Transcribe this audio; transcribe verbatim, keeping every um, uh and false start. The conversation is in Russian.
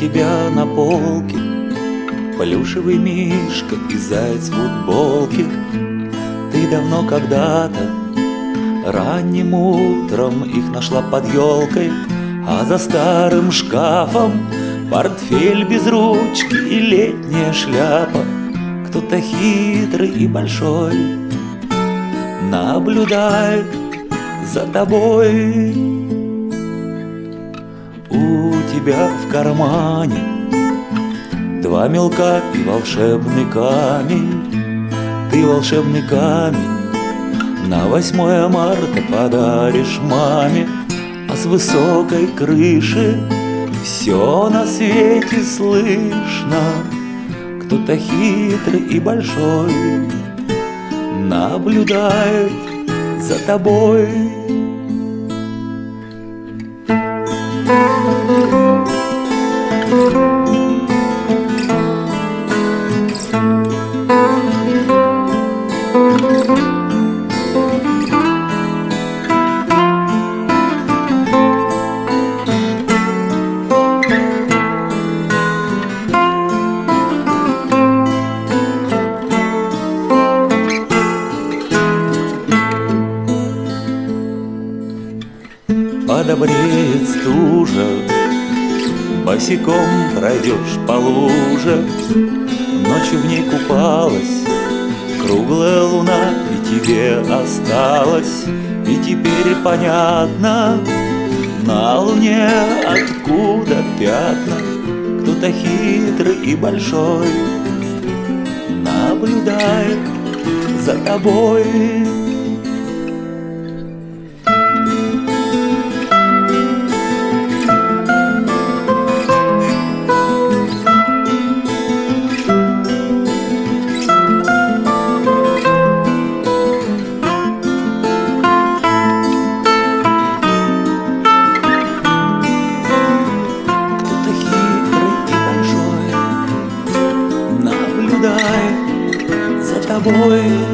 тебя на полке плюшевый мишка и заяц в футболке. Ты давно когда-то ранним утром их нашла под елкой, а за старым шкафом портфель без ручки и летняя шляпа. Кто-то хитрый и большой наблюдает за тобой. У тебя в кармане два мелка и волшебный камень. Ты волшебный камень на восьмое марта подаришь маме, а с высокой крыши все на свете слышно. Кто-то хитрый и большой наблюдает за тобой. Подобреет стужа, босиком пройдешь по луже. Ночью в ней купалась круглая луна, и тебе осталось. И теперь понятно на луне, откуда пятна. Кто-то хитрый и большой наблюдает за тобой. За тобой.